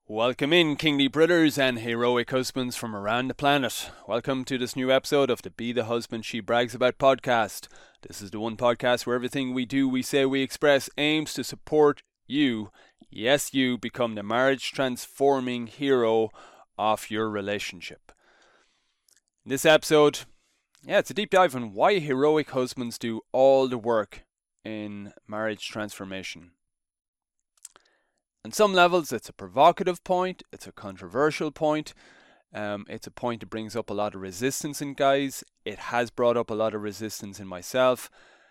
Welcome in, kingly brothers and heroic husbands from around the planet. Welcome to this new episode of the Be the Husband She Brags About podcast. This is the one podcast where everything we do, we say, we express aims to support you, yes, you, become the marriage transforming hero of your relationship. In this episode, it's a deep dive on why heroic husbands do all the work in marriage transformation. On some levels, it's a provocative point, it's a controversial point, it's a point that brings up a lot of resistance in guys. It has brought up a lot of resistance in myself.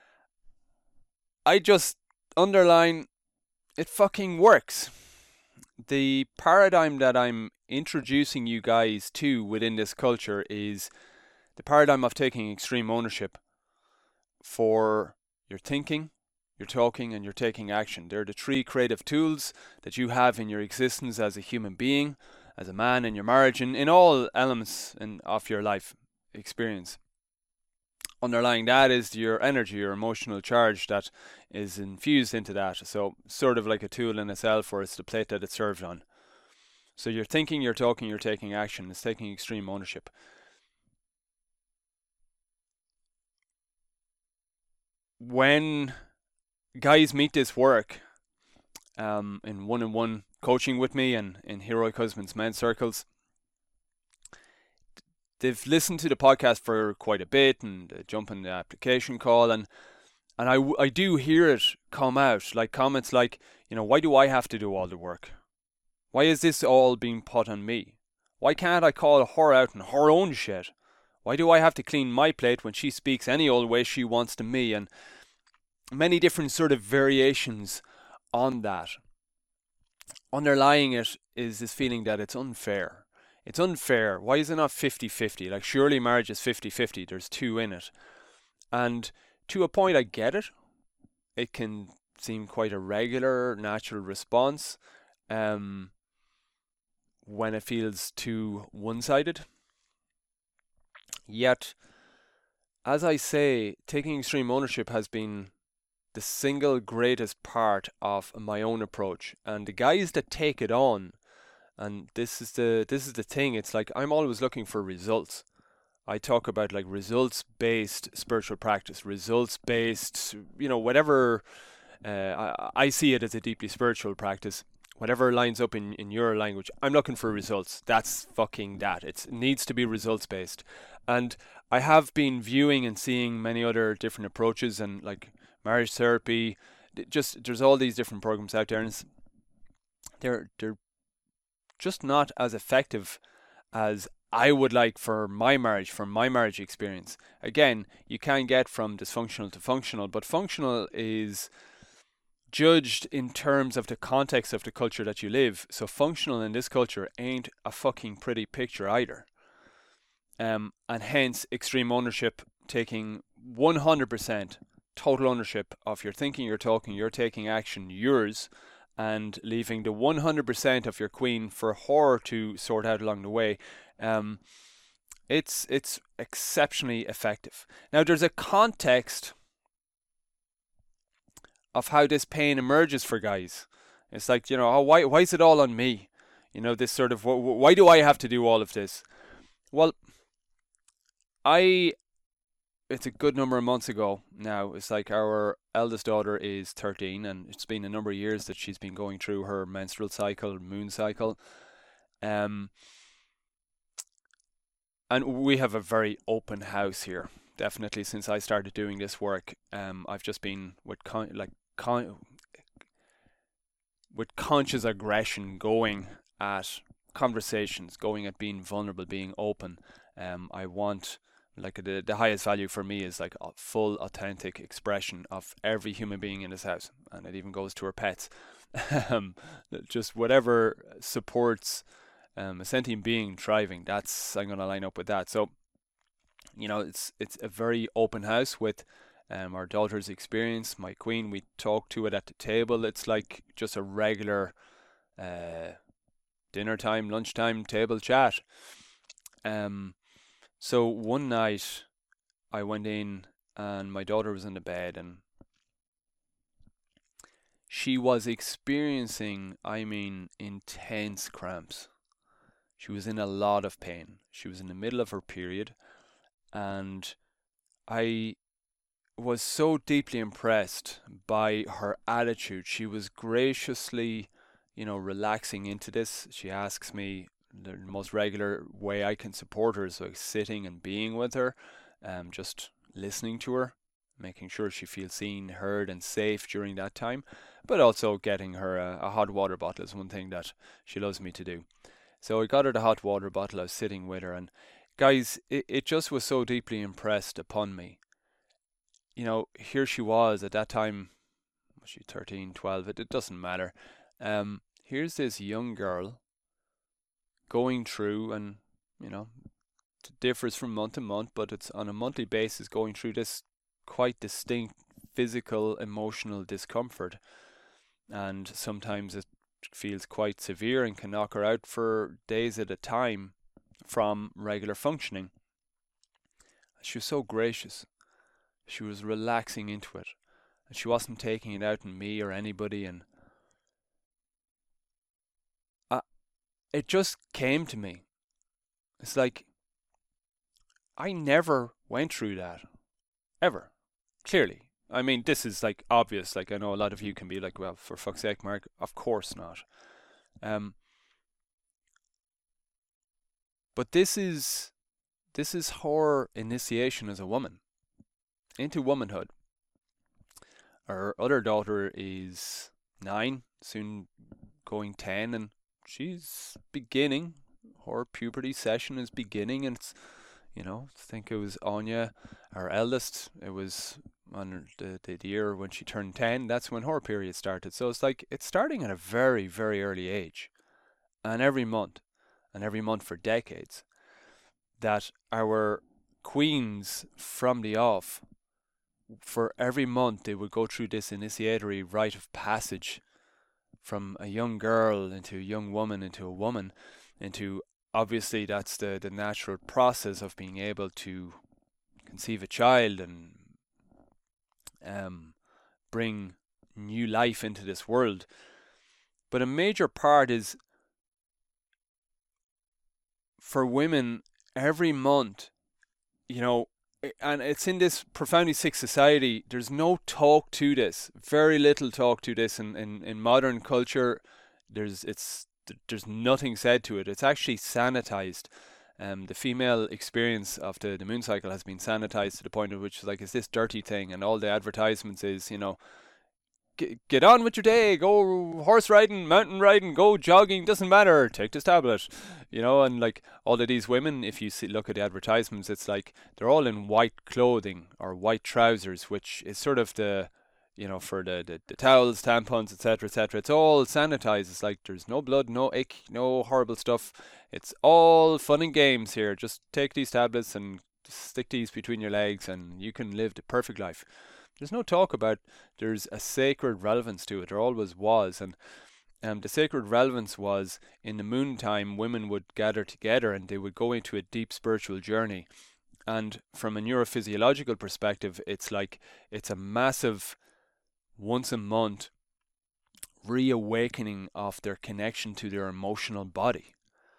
I just underline, it fucking works. The paradigm that I'm introducing you guys to within this culture is the paradigm of taking extreme ownership for your thinking, you're talking, and you're taking action. They're the three creative tools that you have in your existence as a human being, as a man, in your marriage, and in all elements of your life experience. Underlying that is your energy, your emotional charge that is infused into that. So, sort of like a tool in itself, or it's the plate that it's served on. So, you're thinking, you're talking, you're taking action. It's taking extreme ownership. When guys meet this work in one-on-one coaching with me and in Heroic Husbands men's circles, they've listened to the podcast for quite a bit and jump in the application call, and I do hear it come out, like comments like, why do I have to do all the work? Why is this all being put on me? Why can't I call her out on her own shit? Why do I have to clean my plate when she speaks any old way she wants to me? And many different sort of variations on that. Underlying it is this feeling that it's unfair. It's unfair. Why is it not 50-50? Like, surely marriage is 50-50. There's two in it. And to a point, I get it. It can seem quite a regular, natural response when it feels too one-sided. Yet, as I say, taking extreme ownership has been the single greatest part of my own approach. And the guys that take it on, and this is the thing, it's like I'm always looking for results. I talk about like results-based spiritual practice, results-based, whatever. I see it as a deeply spiritual practice. Whatever lines up in your language, I'm looking for results. That's fucking that. It needs to be results-based. And I have been viewing and seeing many other different approaches, and like marriage therapy, there's all these different programs out there, and they're just not as effective as I would like for my marriage experience. Again, you can get from dysfunctional to functional, but functional is judged in terms of the context of the culture that you live. So functional in this culture ain't a fucking pretty picture either. And hence extreme ownership, taking 100% total ownership of your thinking, your talking, your taking action, yours, and leaving the 100% of your queen for her to sort out along the way. It's exceptionally effective. Now, there's a context of how this pain emerges for guys. It's like, why is it all on me? This sort of, why do I have to do all of this? Well, it's a good number of months ago now. It's like our eldest daughter is 13, and it's been a number of years that she's been going through her menstrual cycle, moon cycle. And we have a very open house here. Definitely since I started doing this work, I've just been with conscious aggression going at conversations, going at being vulnerable, being open. I want, like, the highest value for me is like a full authentic expression of every human being in this house, and it even goes to our pets. Just whatever supports a sentient being thriving, I'm going to line up with that. So it's a very open house with our daughter's experience, my queen. We talk to it at the table. It's like just a regular dinner time, lunchtime table chat. So one night I went in and my daughter was in the bed, and she was experiencing, I mean, intense cramps. She was in a lot of pain. She was in the middle of her period, and I was so deeply impressed by her attitude. She was graciously, relaxing into this. She asks me the most regular way I can support her is like sitting and being with her, just listening to her, making sure she feels seen, heard, and safe during that time. But also getting her a hot water bottle is one thing that she loves me to do. So I got her the hot water bottle. I was sitting with her, and guys, it just was so deeply impressed upon me. Here she was at that time, was she 13, 12? It doesn't matter. Here's this young girl going through, and, it differs from month to month, but it's on a monthly basis going through this quite distinct physical, emotional discomfort. And sometimes it feels quite severe and can knock her out for days at a time from regular functioning. She was so gracious. She was relaxing into it, and she wasn't taking it out on me or anybody. And it just came to me. It's like I never went through that, ever. Clearly. I mean, this is like obvious. Like, I know a lot of you can be like, well, for fuck's sake, Mark, of course not. But this is her initiation as a woman into womanhood. Her other daughter is 9, soon going 10, and she's beginning. Her puberty session is beginning, and it's, I think it was Anya, our eldest. It was on the year when she turned 10. That's when her period started. So it's like it's starting at a very, very early age, and every month for decades, that our queens from the off, for every month they would go through this initiatory rite of passage from a young girl into a young woman into a woman into, obviously that's the natural process of being able to conceive a child and bring new life into this world. But a major part is for women every month, and it's in this profoundly sick society, there's no talk to this, very little talk to this in modern culture. There's nothing said to it. It's actually sanitized. The female experience of the moon cycle has been sanitized to the point at which, like, is this dirty thing, and all the advertisements is, get on with your day, go horse riding, mountain riding, go jogging, doesn't matter, take this tablet, and like all of these women, if you look at the advertisements, it's like they're all in white clothing or white trousers, which is sort of the, for the towels, tampons, etc., etc. It's all sanitized. It's like there's no blood, no ick, no horrible stuff. It's all fun and games here. Just take these tablets and stick these between your legs, and you can live the perfect life. There's no talk about there's a sacred relevance to it. There always was. And the sacred relevance was in the moon time, women would gather together and they would go into a deep spiritual journey. And from a neurophysiological perspective, it's like it's a massive once a month reawakening of their connection to their emotional body.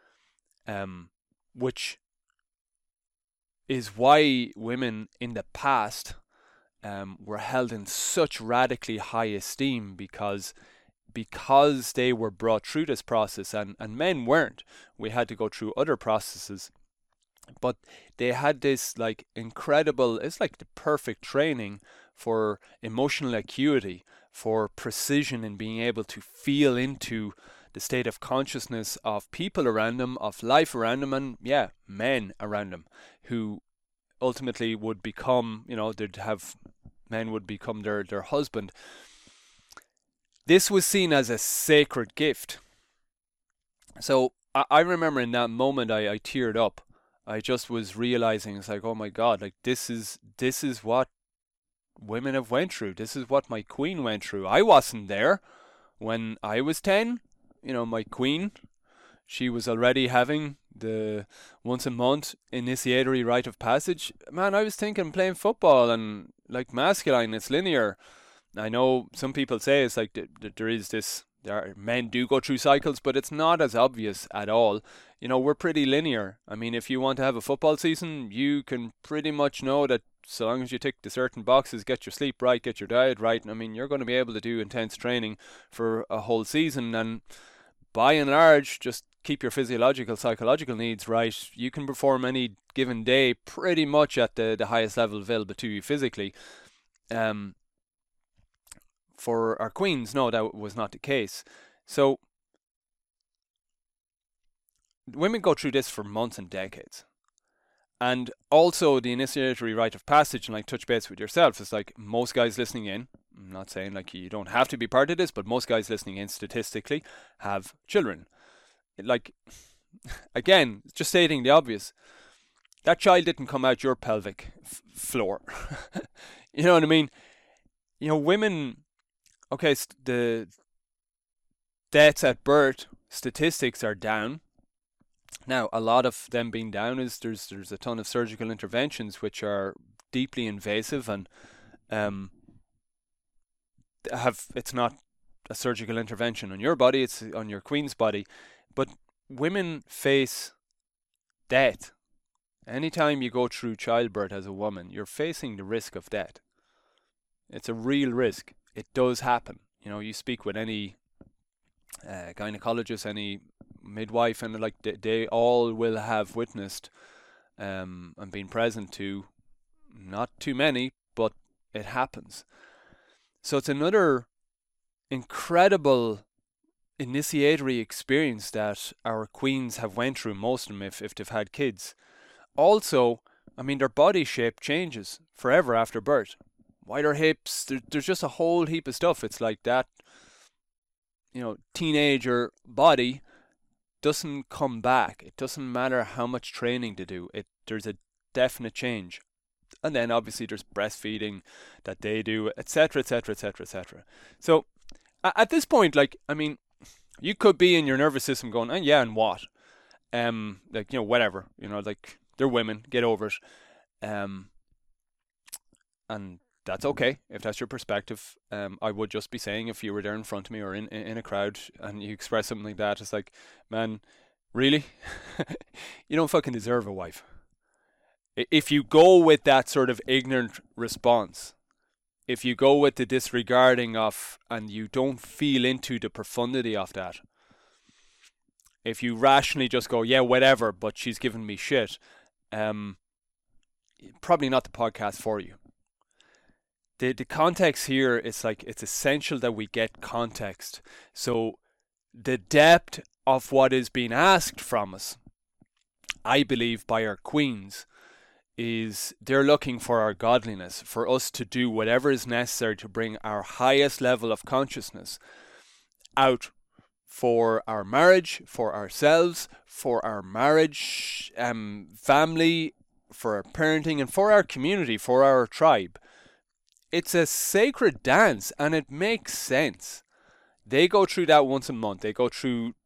Which is why women in the past were held in such radically high esteem, because they were brought through this process, and men weren't. We had to go through other processes, but they had this like incredible, it's like the perfect training for emotional acuity, for precision in being able to feel into the state of consciousness of people around them, of life around them, and men around them, who ultimately would become, men would become their husband. This was seen as a sacred gift. So I remember in that moment I teared up. I just was realizing, it's like, oh my God, like this is what women have went through. This is what my queen went through. I wasn't there when I was 10. My queen, she was already having the once a month initiatory rite of passage. Man, I was thinking playing football and like masculine, it's linear. I know some people say it's like men do go through cycles, but it's not as obvious at all. We're pretty linear. I mean, if you want to have a football season, you can pretty much know that so long as you tick the certain boxes, get your sleep right, get your diet right, I mean, you're going to be able to do intense training for a whole season. And by and large, just keep your physiological, psychological needs right. You can perform any given day pretty much at the highest level available to you physically. For our queens, no, that was not the case. So women go through this for months and decades. And also the initiatory rite of passage, and like touch base with yourself, is like most guys listening in, I'm not saying like you don't have to be part of this, but most guys listening in statistically have children. Like, again, just stating the obvious, that child didn't come out your pelvic floor. You know what I mean? Women, okay, the deaths at birth statistics are down. Now, a lot of them being down is there's a ton of surgical interventions which are deeply invasive and it's not a surgical intervention on your body, it's on your queen's body. But women face death. Anytime you go through childbirth as a woman, you're facing the risk of death. It's a real risk. It does happen. You speak with any gynecologist, any midwife, and like they all will have witnessed and been present to, not too many, but it happens. So it's another incredible initiatory experience that our queens have went through, most of them, if they've had kids. Also, I mean, their body shape changes forever after birth. Wider hips, there's just a whole heap of stuff. It's like that, teenager body doesn't come back. It doesn't matter how much training to do. There's a definite change. And then obviously there's breastfeeding that they do, etc., etc., etc., etc. So at this point, like, I mean, you could be in your nervous system going, and what? Like, whatever. Like, they're women, get over it. And that's okay if that's your perspective. I would just be saying, if you were there in front of me or in a crowd and you express something like that, it's like, man, really? You don't fucking deserve a wife. If you go with that sort of ignorant response, if you go with the disregarding of, and you don't feel into the profundity of that, if you rationally just go, yeah, whatever, but she's giving me shit, probably not the podcast for you. The context here, it's like, it's essential that we get context. So the depth of what is being asked from us, I believe, by our queens, is they're looking for our godliness, for us to do whatever is necessary to bring our highest level of consciousness out for our marriage, for ourselves, for our marriage, family, for our parenting, and for our community, for our tribe. It's a sacred dance, and it makes sense. They go through that once a month. They go through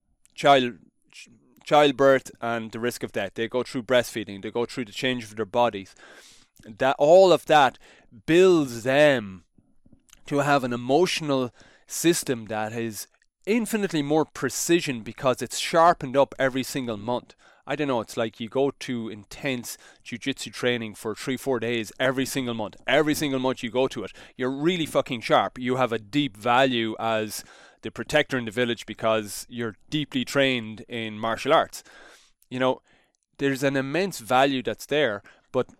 childbirth and the risk of death. They go through breastfeeding. They go through the change of their bodies. That all of that builds them to have an emotional system that is infinitely more precision because it's sharpened up every single month. I don't know, it's like you go to intense jiu-jitsu training for 3-4 days every single month. Every single month you go to it, you're really fucking sharp. You have a deep value as the protector in the village because you're deeply trained in martial arts. There's an immense value that's there, but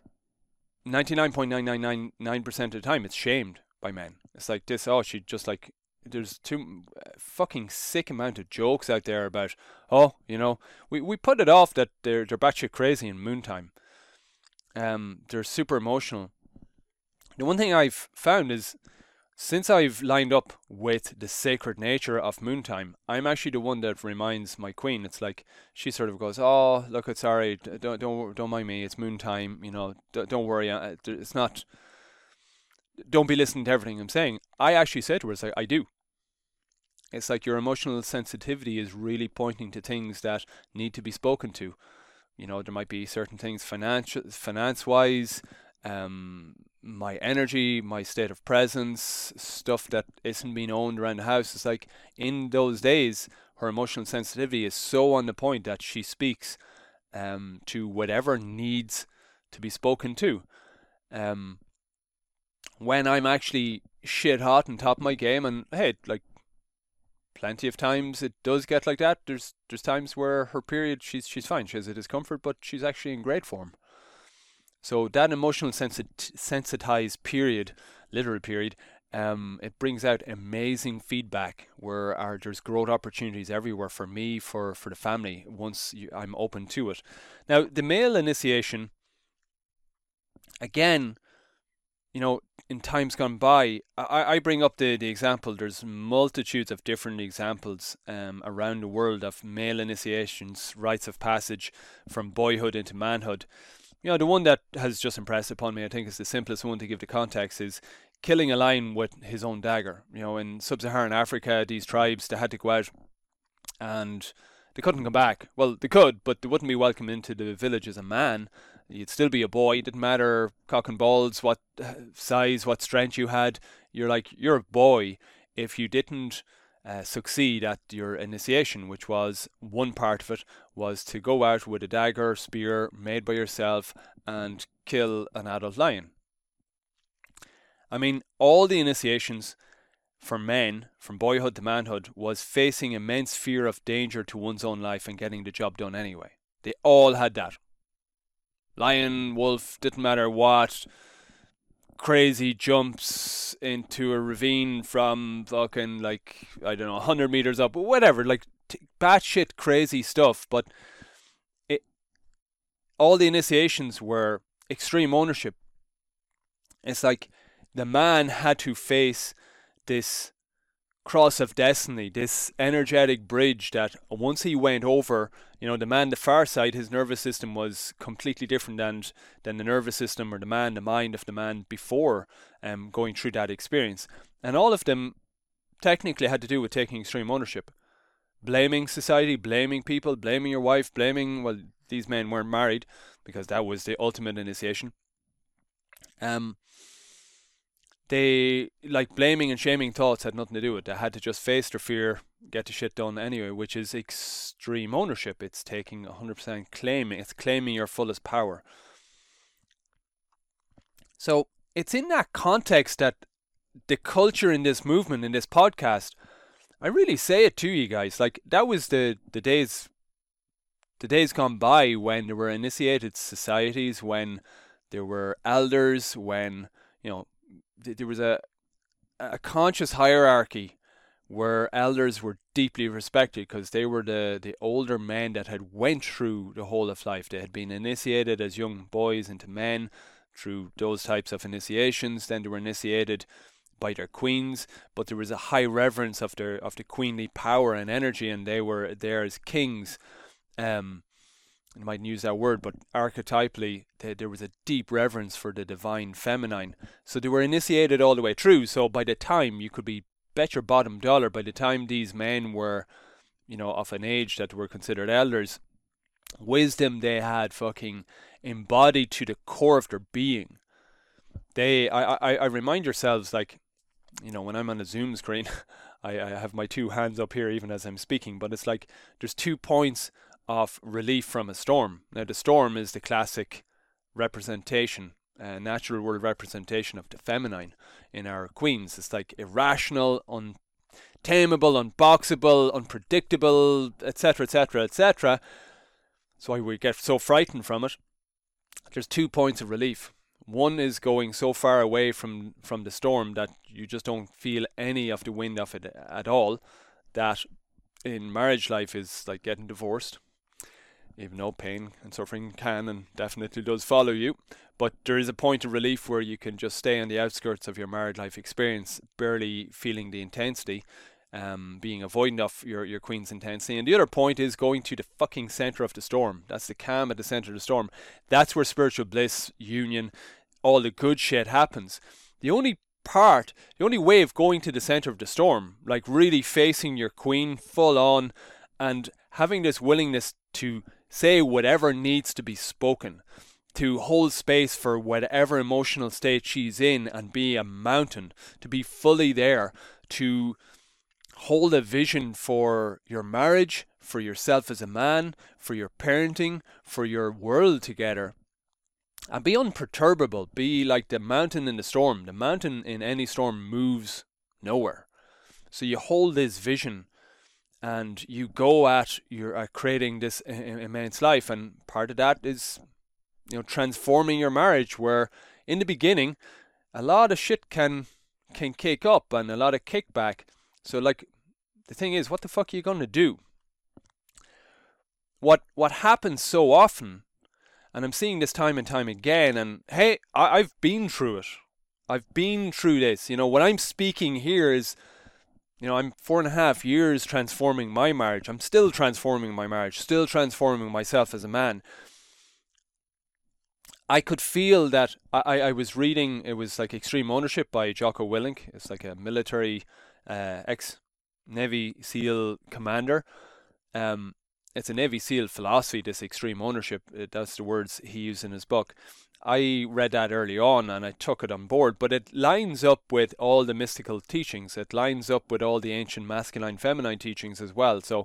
99.9999% of the time it's shamed by men. It's like this, she just like, there's too fucking sick amount of jokes out there about, we put it off that they're batshit crazy in Moontime. They're super emotional. The one thing I've found is, since I've lined up with the sacred nature of Moontime, I'm actually the one that reminds my queen. It's like she sort of goes, "Oh, look, it's sorry, don't mind me. It's Moontime. Don't worry. It's not. Don't be listening to everything I'm saying." I actually say to her, "It's like I do." It's like your emotional sensitivity is really pointing to things that need to be spoken to. There might be certain things finance-wise, my energy, my state of presence, stuff that isn't being owned around the house. It's like in those days, her emotional sensitivity is so on the point that she speaks to whatever needs to be spoken to. When I'm actually shit hot and top of my game, and hey, like plenty of times it does get like that. There's times where her period, she's fine, she has a discomfort, but she's actually in great form. So that emotional sensitized period, literal period, it brings out amazing feedback where there's growth opportunities everywhere for me, for the family, once I'm open to it. Now, the male initiation, again, in times gone by, I bring up the example, there's multitudes of different examples around the world of male initiations, rites of passage from boyhood into manhood. The one that has just impressed upon me, I think is the simplest one to give the context, is killing a lion with his own dagger. In sub-Saharan Africa, these tribes, they had to go out and they couldn't come back. Well, they could, but they wouldn't be welcome into the village as a man. You'd still be a boy. It didn't matter cock and balls, what size, what strength you had. You're a boy if you didn't succeed at your initiation, which was one part of it, was to go out with a dagger, spear made by yourself and kill an adult lion. I mean, all the initiations for men, from boyhood to manhood, was facing immense fear of danger to one's own life and getting the job done anyway. They all had that. Lion, wolf, didn't matter what, crazy jumps into a ravine from fucking 100 meters up, whatever, batshit crazy stuff. But all the initiations were extreme ownership. It's like the man had to face this cross of destiny, this energetic bridge that once he went over, the man, the far side, his nervous system was completely different than the nervous system or the mind of the man before going through that experience. And all of them technically had to do with taking extreme ownership. Blaming society, blaming people, blaming your wife, these men weren't married because that was the ultimate initiation. They, blaming and shaming thoughts had nothing to do with it. They had to just face their fear, get the shit done anyway, which is extreme ownership. It's taking 100% claiming. It's claiming your fullest power. So it's in that context that the culture in this movement, in this podcast, I really say it to you guys. That was the days gone by when there were initiated societies, when there were elders, when, there was a conscious hierarchy where elders were deeply respected because they were the older men that had went through the whole of life. They had been initiated as young boys into men through those types of initiations. Then they were initiated by their queens, but there was a high reverence of the queenly power and energy, and they were there as kings. I mightn't use that word, but archetypally there was a deep reverence for the divine feminine. So they were initiated all the way through. So by the time, you could bet your bottom dollar, by the time these men were, of an age that were considered elders, wisdom they had fucking embodied to the core of their being. I remind yourselves, when I'm on a Zoom screen, I have my two hands up here even as I'm speaking, but it's there's 2 points of relief from a storm. Now, the storm is the classic representation, natural world representation of the feminine in our queens. It's irrational, untamable, unboxable, unpredictable, etc., etc., etc. That's why we get so frightened from it. There's 2 points of relief. One is going so far away from the storm that you just don't feel any of the wind of it at all. That in marriage life is like getting divorced. Even though pain and suffering can and definitely does follow you. But there is a point of relief where you can just stay on the outskirts of your married life experience, barely feeling the intensity, being avoidant of your queen's intensity. And the other point is going to the fucking centre of the storm. That's the calm at the centre of the storm. That's where spiritual bliss, union, all the good shit happens. The only way of going to the centre of the storm, really facing your queen full on and having this willingness to say whatever needs to be spoken, to hold space for whatever emotional state she's in and be a mountain, to be fully there, to hold a vision for your marriage, for yourself as a man, for your parenting, for your world together. And be unperturbable. Be like the mountain in the storm. The mountain in any storm moves nowhere. So you hold this vision and you go at creating this immense life. And part of that is, transforming your marriage, where in the beginning a lot of shit can kick up and a lot of kickback. So like, the thing is, what the fuck are you going to do? What happens so often, and I'm seeing this time and time again, and hey, I've been through it. I've been through this. What I'm speaking here is, I'm 4.5 years transforming my marriage. I'm still transforming my marriage, still transforming myself as a man. I could feel that I was reading, it was like Extreme Ownership by Jocko Willink. It's like a military ex-Navy SEAL commander. It's a Navy SEAL philosophy, this extreme ownership. That's the words he used in his book. I read that early on and I took it on board, but it lines up with all the mystical teachings. It lines up with all the ancient masculine, feminine teachings as well. So,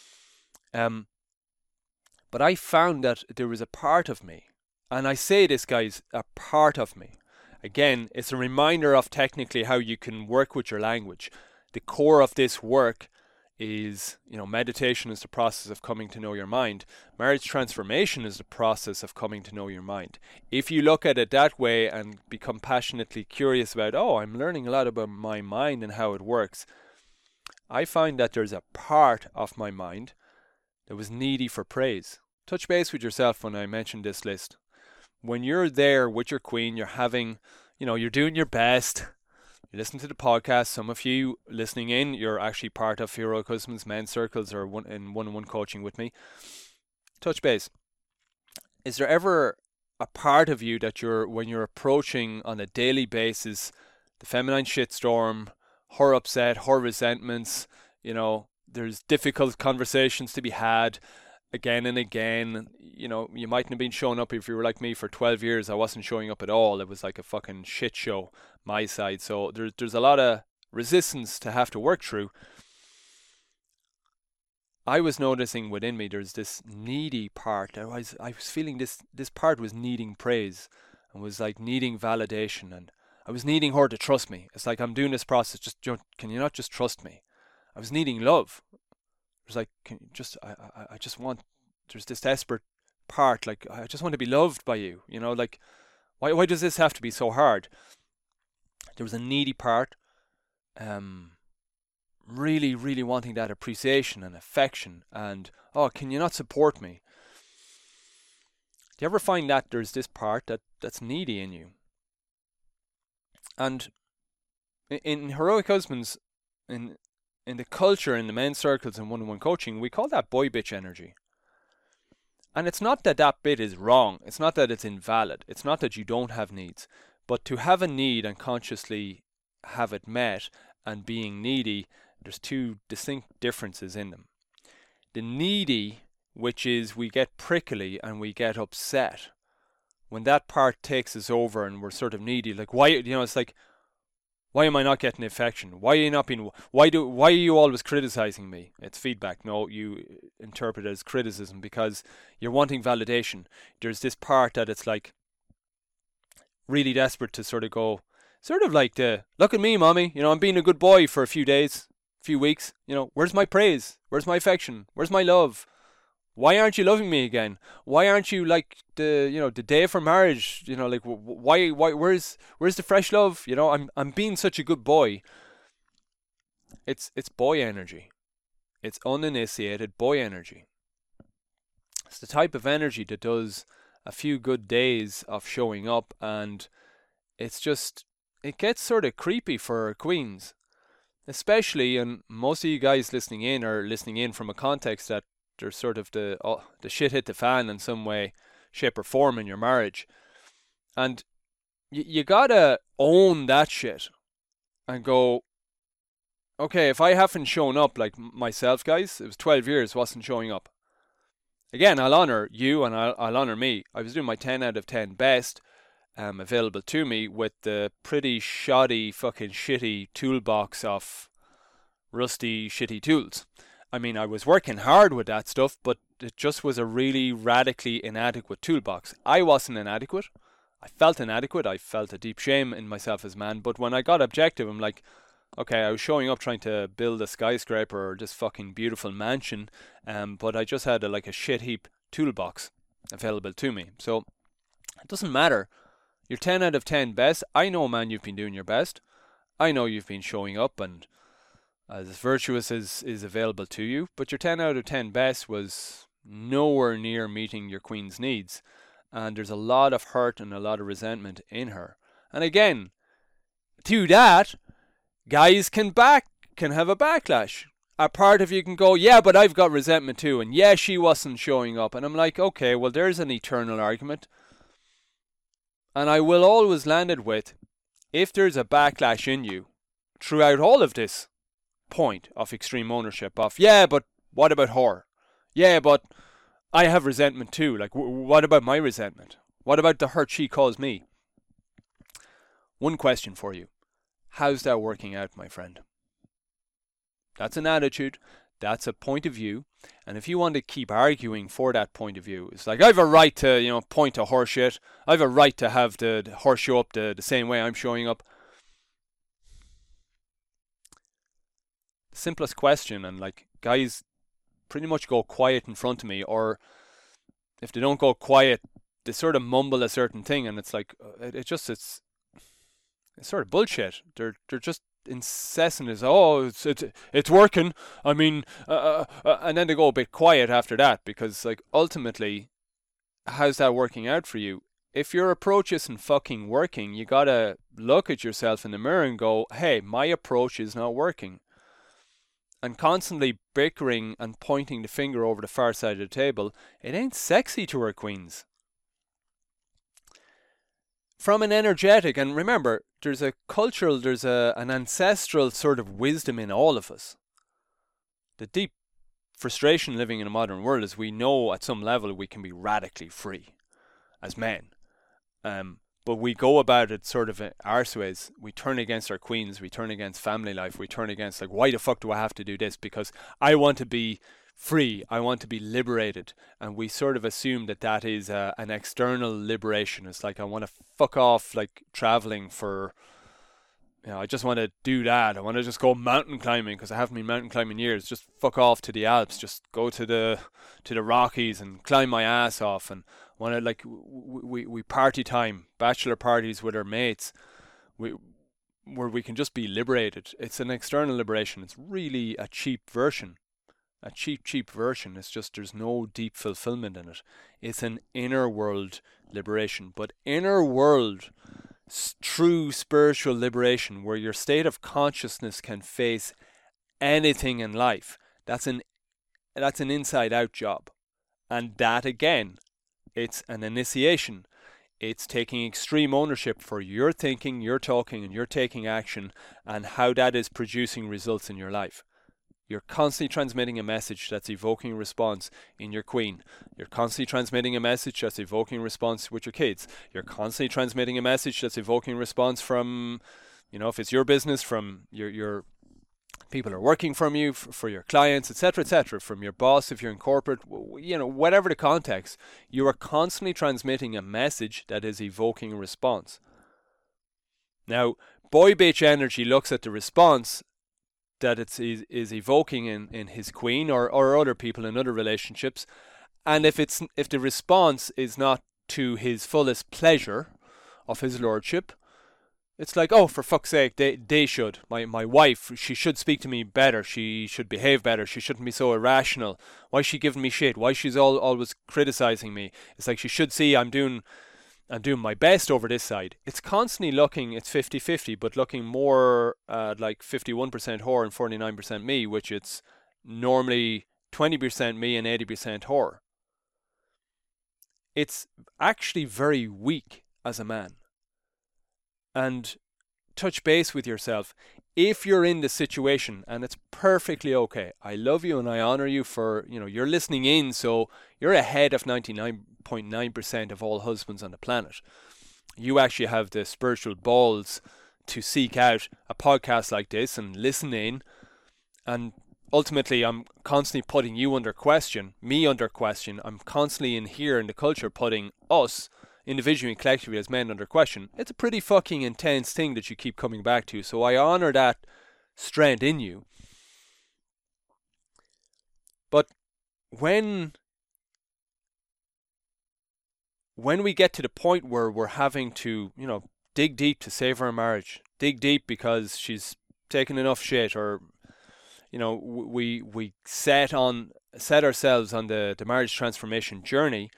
but I found that there was a part of me, and I say this, guys, a part of me. Again, it's a reminder of technically how you can work with your language. The core of this work is, meditation is the process of coming to know your mind. Marriage transformation is the process of coming to know your mind. If you look at it that way and become passionately curious about, I'm learning a lot about my mind and how it works, I find that there's a part of my mind that was needy for praise. Touch base with yourself when I mentioned this list. When you're there with your queen, you're having, you're doing your best. You listen to the podcast. Some of you listening in, you're actually part of Heroic Husbands men's circles or in one-on-one coaching with me. Touch base. Is there ever a part of you that when you're approaching on a daily basis the feminine shitstorm, her upset, her resentments, there's difficult conversations to be had again and again. You mightn't have been showing up. If you were like me for 12 years, I wasn't showing up at all. It was like a fucking shit show, my side. So there's a lot of resistance to have to work through. I was noticing within me there's this needy part. I was feeling this part was needing praise and was like needing validation, and I was needing her to trust me. It's like, I'm doing this process, just can you not just trust me? I was needing love. It was like, I just want, there's this desperate part, like, I just want to be loved by you, like, why does this have to be so hard? There was a needy part, really, really wanting that appreciation and affection, and, can you not support me? Do you ever find that there's this part that's needy in you? And in Heroic Husbands, in the culture, in the men's circles and one-on-one coaching, we call that boy bitch energy. And it's not that bit is wrong. It's not that it's invalid. It's not that you don't have needs. But to have a need and consciously have it met and being needy, there's two distinct differences in them. The needy, which is we get prickly and we get upset. When that part takes us over and we're sort of needy, like, why, it's like, why am I not getting affection? Why are you not being? Why are you always criticizing me? It's feedback. No, you interpret it as criticism because you're wanting validation. There's this part that it's like really desperate to sort of go, sort of like look at me, mommy. I'm being a good boy for a few days, few weeks. Where's my praise? Where's my affection? Where's my love? Why aren't you loving me again? Why aren't you like the day for marriage? Like, why where's the fresh love? I'm being such a good boy. It's boy energy. It's uninitiated boy energy. It's the type of energy that does a few good days of showing up, and it gets sort of creepy for queens, especially, and most of you guys listening in are listening in from a context that there's sort of the shit hit the fan in some way, shape or form in your marriage. And you gotta own that shit and go, okay, if I haven't shown up, like myself, guys, it was 12 years, wasn't showing up. Again, I'll honour you and I'll honour me. I was doing my 10 out of 10 best available to me with the pretty shoddy, fucking shitty toolbox of rusty, shitty tools. I mean, I was working hard with that stuff, but it just was a really radically inadequate toolbox. I wasn't inadequate. I felt inadequate. I felt a deep shame in myself as a man. But when I got objective, I'm like, okay, I was showing up trying to build a skyscraper or this fucking beautiful mansion, but I just had like a shit heap toolbox available to me. So it doesn't matter. You're 10 out of 10 best. I know, man, you've been doing your best. I know you've been showing up and as virtuous as is available to you, but your 10 out of 10 best was nowhere near meeting your queen's needs. And there's a lot of hurt and a lot of resentment in her. And again, to that, guys can have a backlash. A part of you can go, yeah, but I've got resentment too, and yeah, she wasn't showing up. And I'm like, okay, well, there's an eternal argument. And I will always land it with, if there's a backlash in you throughout all of this point of extreme ownership of, yeah, but what about her? Yeah, but I have resentment too. Like, what about my resentment? What about the hurt she caused me? One question for you. How's that working out, my friend? That's an attitude. That's a point of view. And if you want to keep arguing for that point of view, it's like, I have a right to, point to her shit. I have a right to have the her show up the same way I'm showing up. The simplest question, and like, guys pretty much go quiet in front of me, or if they don't go quiet, they sort of mumble a certain thing, and it's like, it's sort of bullshit. They're just incessant as, oh, it's working. I mean, and then they go a bit quiet after that, because like, ultimately, how's that working out for you? If your approach isn't fucking working, you gotta look at yourself in the mirror and go, hey, my approach is not working. And constantly bickering and pointing the finger over the far side of the table, it ain't sexy to our queens. From an energetic, and remember, there's a cultural, there's an ancestral sort of wisdom in all of us. The deep frustration living in a modern world is we know at some level we can be radically free as men. But we go about it sort of arseways. We turn against our queens, we turn against family life, we turn against, like, why the fuck do I have to do this? Because I want to be free, I want to be liberated. And we sort of assume that is an external liberation. It's like, I want to fuck off, like, traveling for, I just want to do that. I want to just go mountain climbing because I haven't been mountain climbing in years. Just fuck off to the Alps, just go to the Rockies and climb my ass off, and want to, like, we party time, bachelor parties with our mates, where we can just be liberated. It's an external liberation. It's really a cheap version. A cheap version. It's just there's no deep fulfillment in it. It's an inner world liberation. But inner world, true spiritual liberation, where your state of consciousness can face anything in life, that's an inside out job. And that, again, it's an initiation. It's taking extreme ownership for your thinking, your talking, and your taking action, and how that is producing results in your life. You're constantly transmitting a message that's evoking response in your queen. You're constantly transmitting a message that's evoking response with your kids. You're constantly transmitting a message that's evoking response from, if it's your business, from your people are working from you, for your clients, etc., from your boss if you're in corporate, whatever the context, you are constantly transmitting a message that is evoking a response. Now, boy bitch energy looks at the response that it is evoking in his queen or other people in other relationships, and if the response is not to his fullest pleasure of his lordship, it's like, oh, for fuck's sake, they should. My wife, she should speak to me better. She should behave better. She shouldn't be so irrational. Why is she giving me shit? Why she's always criticizing me? It's like she should see I'm doing my best over this side. It's constantly looking, it's 50-50, but looking more like 51% whore and 49% me, which it's normally 20% me and 80% whore. It's actually very weak as a man. And touch base with yourself. If you're in the situation, and it's perfectly okay, I love you and I honor you for, you're listening in, so you're ahead of 99.9% of all husbands on the planet. You actually have the spiritual balls to seek out a podcast like this and listen in. And ultimately, I'm constantly putting you under question, me under question. I'm constantly in here in the culture putting us, individually and collectively as men, under question. It's a pretty fucking intense thing that you keep coming back to. So I honor that strength in you. But when we get to the point where we're having to, dig deep to save our marriage, dig deep because she's taken enough shit, or we set ourselves on the marriage transformation journey.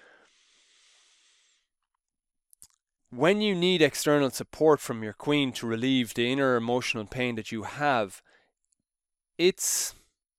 When you need external support from your queen to relieve the inner emotional pain that you have, it's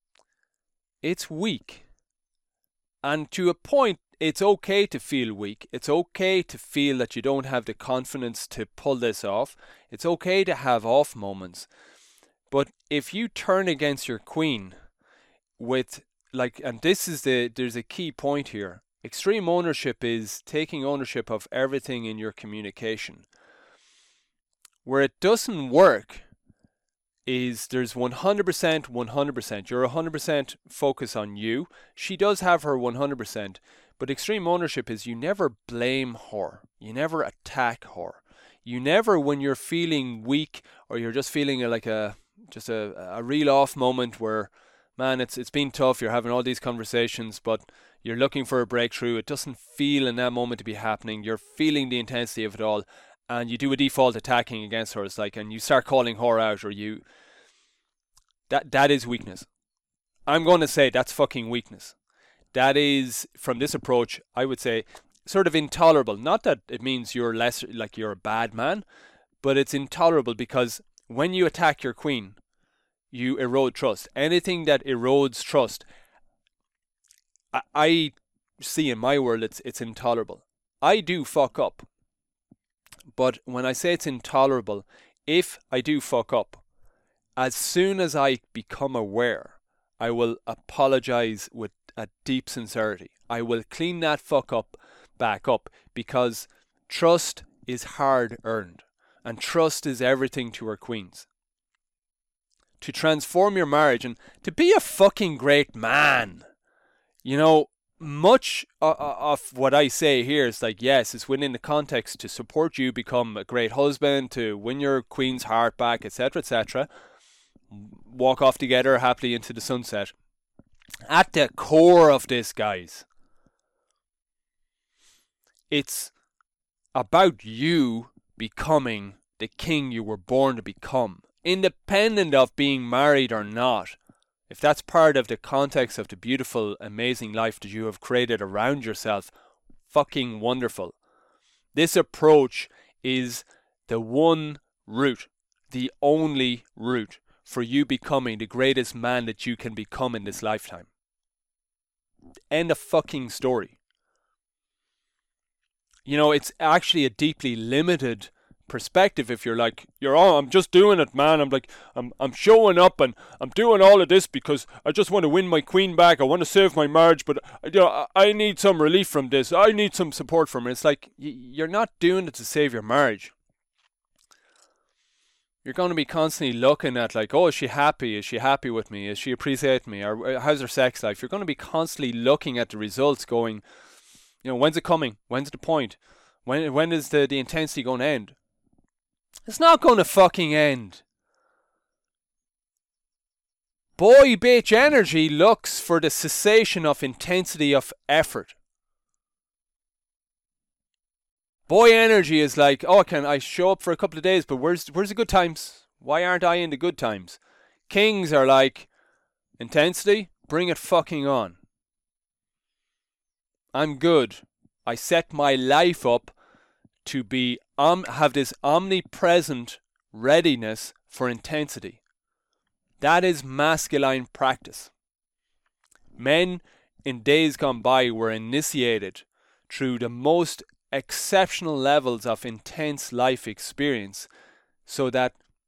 weak. And to a point, it's okay to feel weak. It's okay to feel that you don't have the confidence to pull this off. It's okay to have off moments. But if you turn against your queen with, and there's a key point here. Extreme ownership is taking ownership of everything in your communication. Where it doesn't work is there's 100%. You're 100% focus on you. She does have her 100%. But extreme ownership is you never blame her. You never attack her. You never, when you're feeling weak or you're just feeling like a real off moment where, man, it's been tough, you're having all these conversations, but you're looking for a breakthrough. It doesn't feel in that moment to be happening. You're feeling the intensity of it all, and you do a default attacking against her. It's and you start calling her out, or that is weakness. I'm going to say that's fucking weakness. That is, from this approach, I would say, sort of intolerable. Not that it means you're less, you're a bad man, but it's intolerable because when you attack your queen, you erode trust. Anything that erodes trust, I see in my world, it's intolerable. I do fuck up. But when I say it's intolerable, if I do fuck up, as soon as I become aware, I will apologize with a deep sincerity. I will clean that fuck up back up, because trust is hard earned. And trust is everything to our queens. To transform your marriage and to be a fucking great man. Much of what I say here is yes, it's within the context to support you become a great husband, to win your queen's heart back, etc., etc. Walk off together happily into the sunset. At the core of this, guys, it's about you becoming the king you were born to become, independent of being married or not. If that's part of the context of the beautiful, amazing life that you have created around yourself, fucking wonderful. This approach is the one route, the only route for you becoming the greatest man that you can become in this lifetime. End of fucking story. It's actually a deeply limited perspective if you're I'm just doing it, man. I'm showing up and I'm doing all of this because I just want to win my queen back. I want to save my marriage, but I need some relief from this. I need some support from it. It's you're not doing it to save your marriage. You're going to be constantly looking at is she happy? Is she happy with me? Is she appreciating me? Or how's her sex life? You're going to be constantly looking at the results going, when's it coming? When's the point? When is the intensity going to end? It's not going to fucking end. Boy bitch energy looks for the cessation of intensity of effort. Boy energy is can I show up for a couple of days, but where's the good times? Why aren't I in the good times? Kings are intensity, bring it fucking on. I'm good. I set my life up to be have this omnipresent readiness for intensity. That is masculine practice. Men in days gone by were initiated through the most exceptional levels of intense life experience so that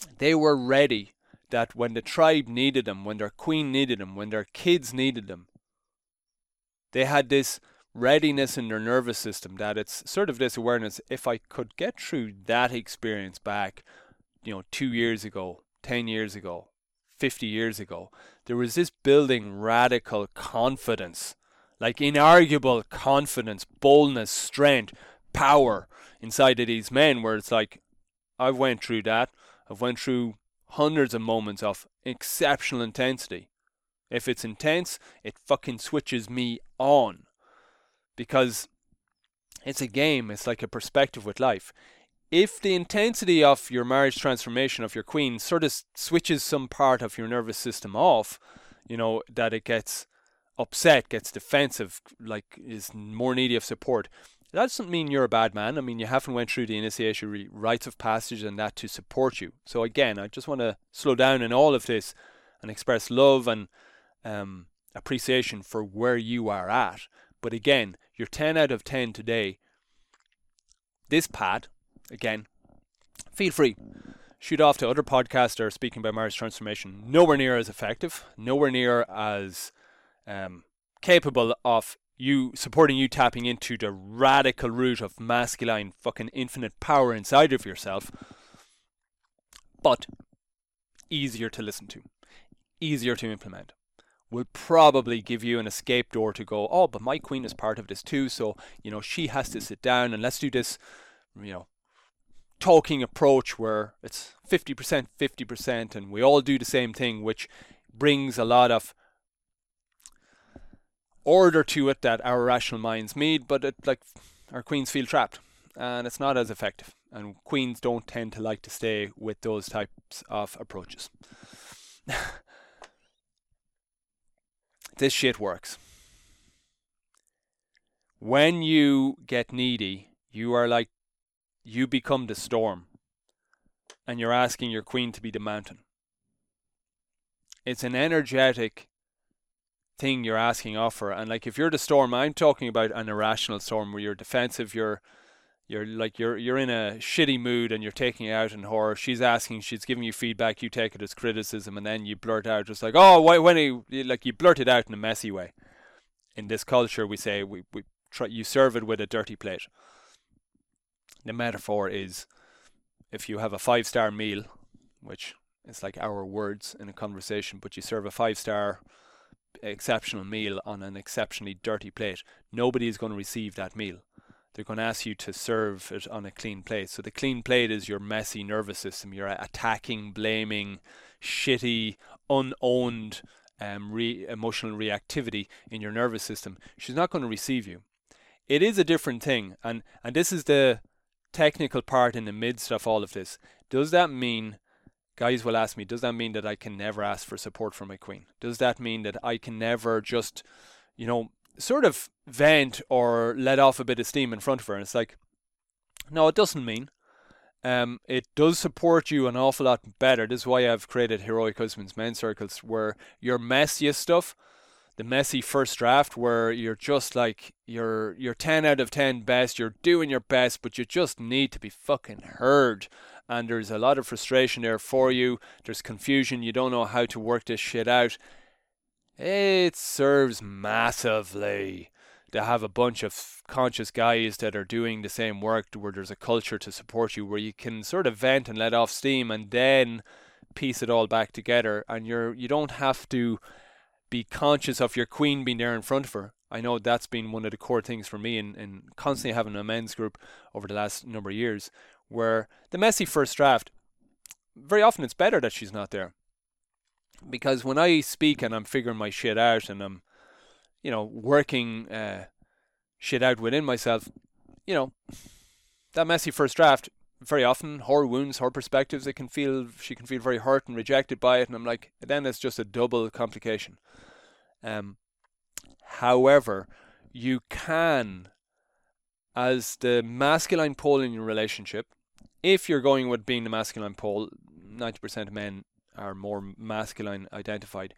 They were ready, that when the tribe needed them, when their queen needed them, when their kids needed them, they had this readiness in their nervous system, that it's sort of this awareness: if I could get through that experience back, 2 years ago, 10 years ago, 50 years ago, there was this building radical confidence, like inarguable confidence, boldness, strength, power inside of these men, where it's like, I've went through that. I've went through hundreds of moments of exceptional intensity. If it's intense, it fucking switches me on, because it's a game. It's like a perspective with life. If the intensity of your marriage transformation of your queen sort of switches some part of your nervous system off, that it gets upset, gets defensive, like is more needy of support, that doesn't mean you're a bad man. I mean, you haven't went through the initiation rites of passage and that to support you. So again, I just want to slow down in all of this and express love and appreciation for where you are at. But again, you're 10 out of 10 today. This pad, again, feel free. Shoot off to other podcasts that are speaking about marriage transformation. Nowhere near as effective. Nowhere near as capable of supporting you tapping into the radical root of masculine fucking infinite power inside of yourself. But easier to listen to. Easier to implement. Will probably give you an escape door to go, oh, but my queen is part of this too, so, she has to sit down and let's do this, talking approach where it's 50%, 50%, and we all do the same thing, which brings a lot of order to it that our rational minds need, but our queens feel trapped, and it's not as effective. And queens don't tend to like to stay with those types of approaches. This shit works. When you get needy, you become the storm, and you're asking your queen to be the mountain. It's an energetic thing you're asking of her, and if you're the storm, I'm talking about an irrational storm where you're defensive, you're in a shitty mood and you're taking it out on her. She's giving you feedback, you take it as criticism, and then you blurt out just like, oh, you blurt it out in a messy way. In this culture, we say you serve it with a dirty plate. The metaphor is, if you have a 5-star meal, which is like our words in a conversation, but you serve a 5-star exceptional meal on an exceptionally dirty plate, nobody is going to receive that meal. They're going to ask you to serve it on a clean plate. So the clean plate is your messy nervous system, your attacking, blaming, shitty, unowned emotional reactivity in your nervous system. She's not going to receive you. It is a different thing, and this is the technical part in the midst of all of this. Does that mean, guys will ask me, does that mean that I can never ask for support from my queen? Does that mean that I can never just, sort of vent or let off a bit of steam in front of her? And it's like, no, it doesn't mean. It does support you an awful lot better. This is why I've created Heroic Husbands men's circles, where your messiest stuff, the messy first draft, where you're just like, you're 10 out of 10 best, you're doing your best, but you just need to be fucking heard. And there's a lot of frustration there for you. There's confusion. You don't know how to work this shit out. It serves massively to have a bunch of conscious guys that are doing the same work, where there's a culture to support you, where you can sort of vent and let off steam and then piece it all back together. And you don't have to be conscious of your queen being there in front of her. I know that's been one of the core things for me in constantly having a men's group over the last number of years, where the messy first draft, very often it's better that she's not there. Because when I speak and I'm figuring my shit out and I'm, working shit out within myself, that messy first draft, very often, her wounds, her perspectives, she can feel very hurt and rejected by it. And I'm like, then it's just a double complication. However, you can, as the masculine pole in your relationship, if you're going with being the masculine pole, 90% of men are more masculine identified.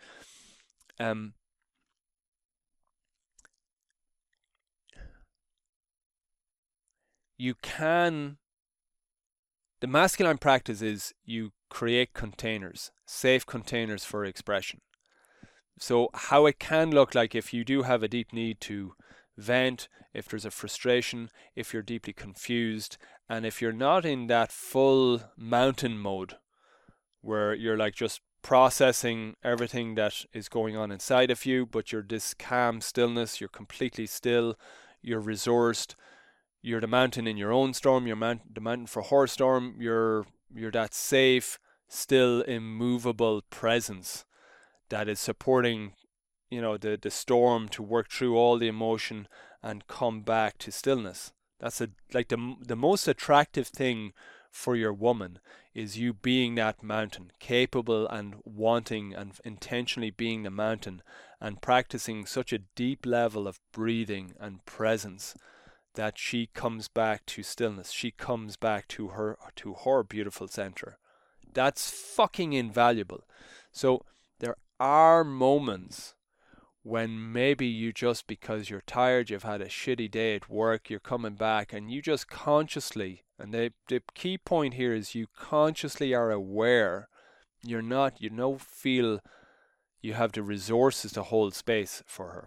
You can, the masculine practice is you create containers, safe containers for expression. So how it can look like if you do have a deep need to vent, if there's a frustration, if you're deeply confused, and if you're not in that full mountain mode where you're like just processing everything that is going on inside of you, but you're this calm stillness, you're completely still, you're resourced, you're the mountain in your own storm, you're the mountain for her storm, you're that safe, still, immovable presence that is supporting, the storm to work through all the emotion and come back to stillness. That's the most attractive thing for your woman is you being that mountain, capable and wanting and intentionally being the mountain and practicing such a deep level of breathing and presence that she comes back to stillness. She comes back to her beautiful center. That's fucking invaluable. So there are moments when maybe you just, because you're tired, you've had a shitty day at work, you're coming back and you just consciously, and the key point here is you consciously are aware, you don't feel you have the resources to hold space for her.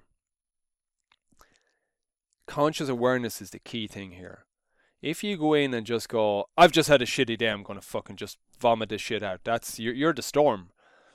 Conscious awareness is the key thing here. If you go in and just go, I've just had a shitty day, I'm going to fucking just vomit this shit out, you're the storm.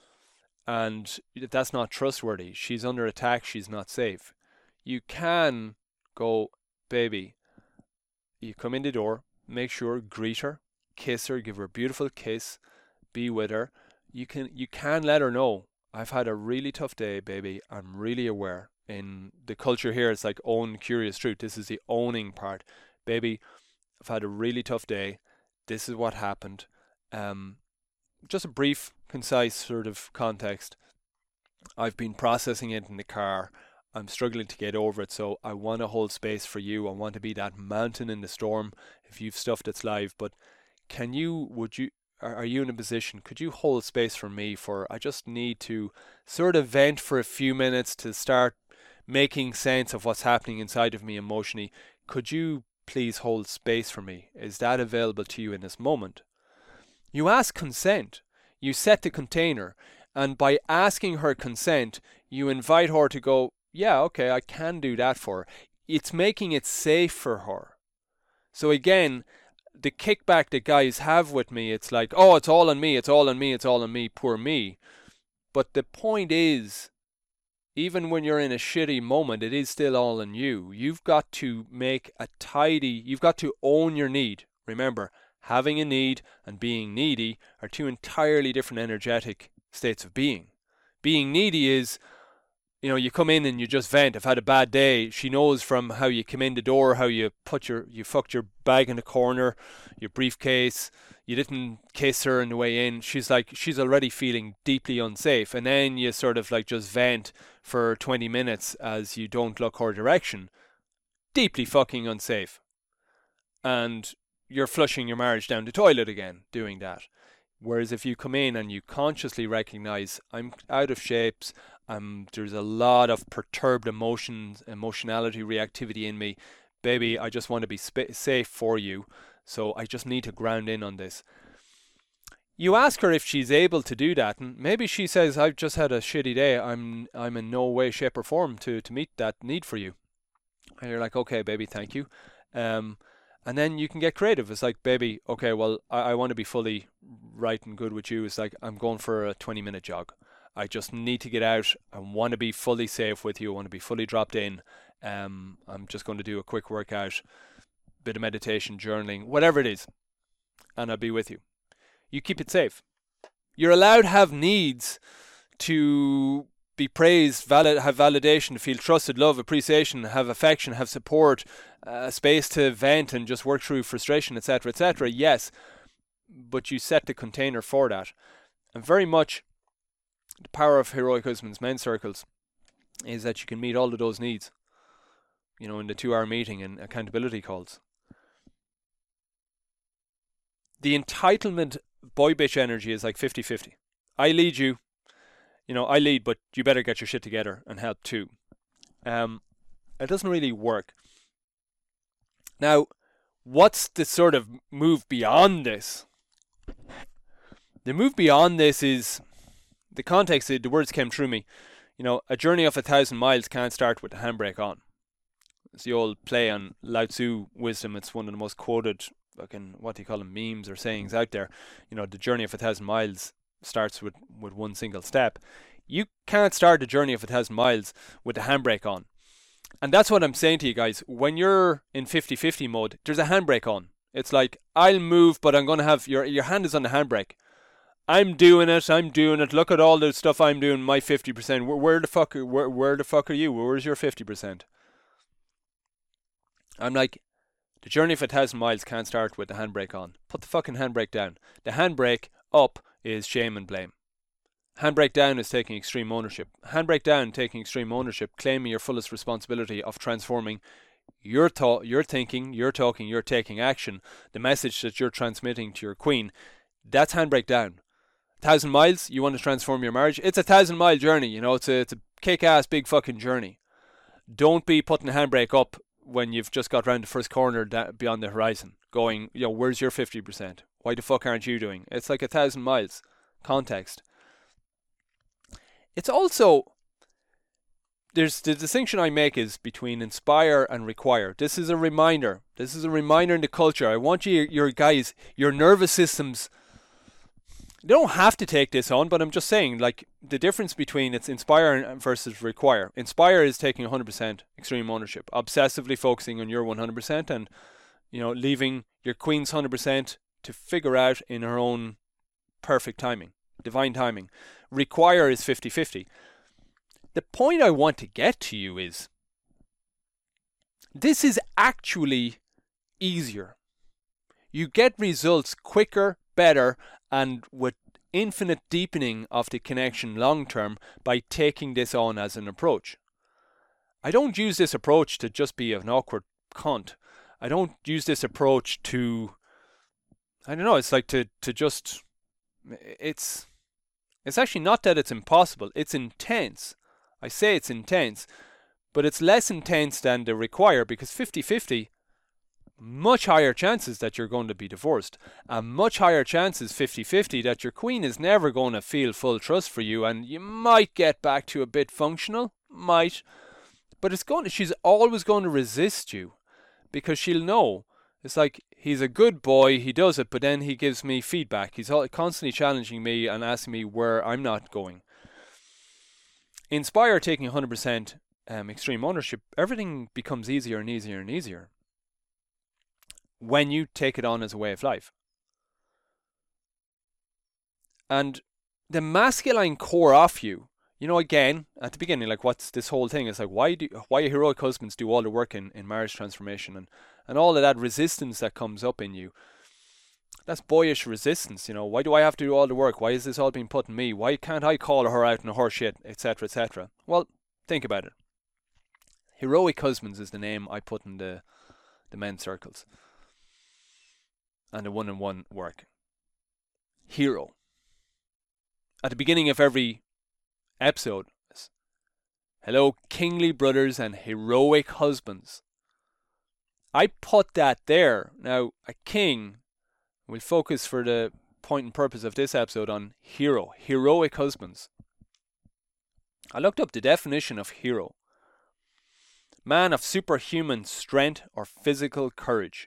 And that's not trustworthy. She's under attack. She's not safe. You can go, baby, you come in the door, make sure, greet her, kiss her, give her a beautiful kiss, be with her. You can let her know, I've had a really tough day, baby. I'm really aware. In the culture here, it's like own curious truth. This is the owning part. Baby, I've had a really tough day. This is what happened. Just a brief, concise sort of context. I've been processing it in the car. I'm struggling to get over it, so I want to hold space for you. I want to be that mountain in the storm if you've stuff that's live. But are you in a position, could you hold space for me I just need to sort of vent for a few minutes to start making sense of what's happening inside of me emotionally. Could you please hold space for me? Is that available to you in this moment? You ask consent. You set the container. And by asking her consent, you invite her to go, yeah, okay, I can do that for her. It's making it safe for her. So again, the kickback that guys have with me, it's like, oh, it's all on me, it's all on me, it's all on me, poor me. But the point is, even when you're in a shitty moment, it is still all on you. You've got to you've got to own your need. Remember, having a need and being needy are two entirely different energetic states of being. Being needy is, you come in and you just vent. I've had a bad day. She knows from how you come in the door, how you fucked your bag in the corner, your briefcase, you didn't kiss her on the way in. She's already feeling deeply unsafe. And then you sort of like just vent for 20 minutes as you don't look her direction. Deeply fucking unsafe. And you're flushing your marriage down the toilet again doing that. Whereas if you come in and you consciously recognize, I'm out of shapes, there's a lot of perturbed emotions, emotionality, reactivity in me. Baby, I just want to be safe for you, so I just need to ground in on this. You ask her if she's able to do that, and maybe she says, I've just had a shitty day, I'm in no way, shape or form to meet that need for you. And you're like, okay, baby, thank you. And then you can get creative. It's like, baby, okay, well, I want to be fully right and good with you. It's like, I'm going for a 20-minute jog. I just need to get out. I want to be fully safe with you. I want to be fully dropped in. I'm just going to do a quick workout, bit of meditation, journaling, whatever it is. And I'll be with you. You keep it safe. You're allowed to have needs to be praised, have validation, to feel trusted, love, appreciation, have affection, have support, space to vent and just work through frustration, etc., etc. Yes, but you set the container for that. And very much the power of Heroic Husbands men's circles is that you can meet all of those needs, in the 2-hour meeting and accountability calls. The entitlement boy bitch energy is like 50-50. I lead you. I lead, but you better get your shit together and help too. It doesn't really work. Now, what's the sort of move beyond this? The move beyond this is the context. The words came through me. A journey of 1,000 miles can't start with the handbrake on. It's the old play on Lao Tzu wisdom. It's one of the most quoted fucking, what do you call them, memes or sayings out there. The journey of 1,000 miles starts with one single step. You can't start the journey of 1,000 miles with the handbrake on. And that's what I'm saying to you guys. When you're in 50-50 mode, there's a handbrake on. It's like, I'll move, but I'm going to have, your hand is on the handbrake. I'm doing it. Look at all the stuff I'm doing, my 50%. Where the fuck are you? Where's your 50%? I'm like, the journey of 1,000 miles can't start with the handbrake on. Put the fucking handbrake down. The handbrake up is shame and blame. Handbrake down is taking extreme ownership. Handbrake down, taking extreme ownership, claiming your fullest responsibility of transforming your thought, your thinking, your talking, your taking action, the message that you're transmitting to your queen. That's handbrake down. 1,000 miles, you want to transform your marriage? It's a 1,000-mile journey, it's a kick-ass big fucking journey. Don't be putting the handbrake up when you've just got round the first corner beyond the horizon, going, where's your 50%? Why the fuck aren't you doing? It's like 1,000 miles. Context. It's also, there's the distinction I make is between inspire and require. This is a reminder. This is a reminder in the culture. I want your guys, your nervous systems, they don't have to take this on, but I'm just saying, like, the difference between it's inspire versus require. Inspire is taking 100% extreme ownership, obsessively focusing on your 100% and, leaving your queen's 100% to figure out in her own perfect timing, divine timing. Require is 50-50. The point I want to get to you is, this is actually easier. You get results quicker, better, and with infinite deepening of the connection long term by taking this on as an approach. I don't use this approach to just be an awkward cunt. I don't use this approach to, it's like to just, it's actually not that it's impossible, it's intense. I say it's intense, but it's less intense than the require, because 50-50, much higher chances that you're going to be divorced, and much higher chances 50-50 that your queen is never going to feel full trust for you, and you might get back to a bit functional, but she's always going to resist you, because she'll know, it's like, he's a good boy, he does it, but then he gives me feedback, he's constantly challenging me and asking me where I'm not going. Inspire, taking 100% extreme ownership, everything becomes easier and easier and easier when you take it on as a way of life. And the masculine core of you, again, at the beginning, like, what's this whole thing? It's like, why heroic husbands do all the work in marriage transformation and all of that resistance that comes up in you. That's boyish resistance, Why do I have to do all the work? Why is this all being put on me? Why can't I call her out on her shit, etc., etc.? Well, think about it. Heroic husbands is the name I put in the men's circles and the one-on-one work. Hero. At the beginning of every episode, hello, kingly brothers and heroic husbands. I put that there. Now, a king, we'll focus for the point and purpose of this episode on heroic husbands. I looked up the definition of hero. Man of superhuman strength or physical courage.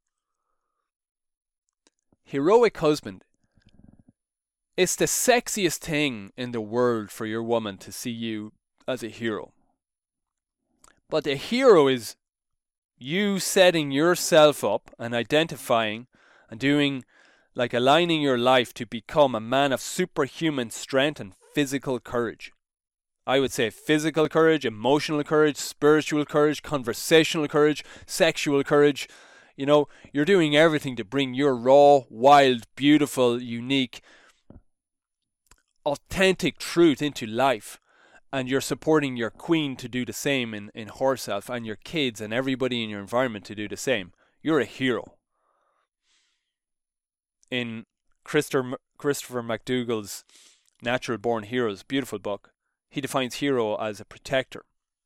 Heroic husband. It's the sexiest thing in the world for your woman to see you as a hero. But the hero is you setting yourself up and identifying and doing, like, aligning your life to become a man of superhuman strength and physical courage. I would say physical courage, emotional courage, spiritual courage, conversational courage, sexual courage. You're doing everything to bring your raw, wild, beautiful, unique, authentic truth into life. And you're supporting your queen to do the same in herself, and your kids and everybody in your environment to do the same. You're a hero. In Christopher McDougall's Natural Born Heroes, beautiful book, he defines hero as a protector.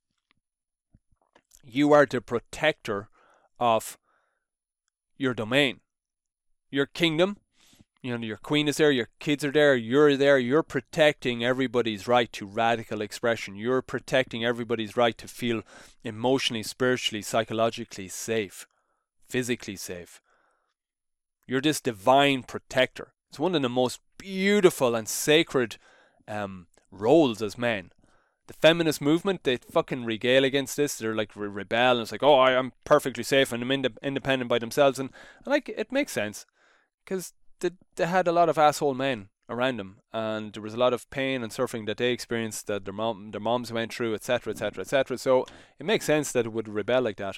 You are the protector of your domain, your kingdom, your queen is there, your kids are there, you're protecting everybody's right to radical expression. You're protecting everybody's right to feel emotionally, spiritually, psychologically safe, physically safe. You're this divine protector. It's one of the most beautiful and sacred roles as men. The feminist movement, they fucking regale against this. They're like rebel, and it's like, oh, I'm perfectly safe and I'm independent by themselves, and like it makes sense because they had a lot of asshole men around them, and there was a lot of pain and suffering that they experienced, that their moms went through, etc., etc., etc. So it makes sense that it would rebel like that.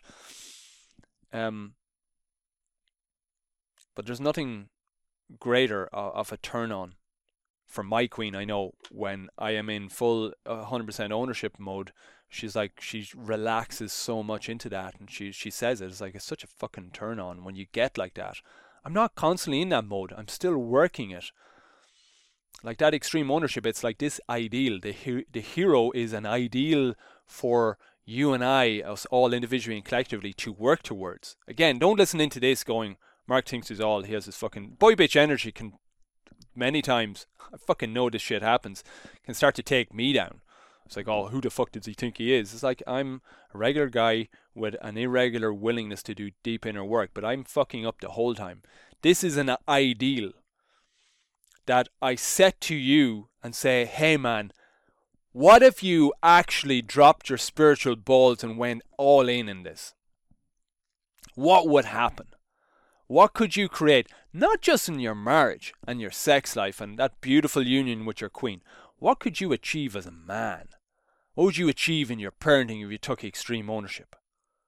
But there's nothing greater of a turn on for my queen, I know, when I am in full 100% ownership mode. She's like, she relaxes so much into that, and she says it. It's like, it's such a fucking turn on when you get like that. I'm not constantly in that mode. I'm still working it. Like that extreme ownership, it's like this ideal. The hero is an ideal for you and I, us all individually and collectively, to work towards. Again, don't listen into this going, Mark thinks he's all, he has his fucking boy bitch energy, can many times, I fucking know this shit happens, can start to take me down. It's like, oh, who the fuck does he think he is? It's like, I'm a regular guy with an irregular willingness to do deep inner work, but I'm fucking up the whole time. This is an ideal that I set to you and say, hey man, what if you actually dropped your spiritual balls and went all in this? What would happen? What could you create? Not just in your marriage and your sex life and that beautiful union with your queen. What could you achieve as a man? What would you achieve in your parenting if you took extreme ownership?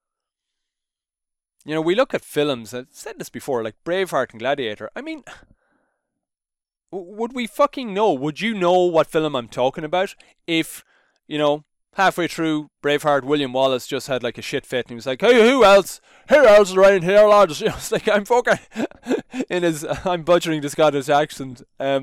You know, we look at films, I've said this before, like Braveheart and Gladiator. I mean, would we fucking know? Would you know what film I'm talking about if, you know, halfway through Braveheart, William Wallace just had like a shit fit and he was like, hey, who else around here, lads? You know, it's like, I'm fucking in his, I'm butchering the Scottish accent,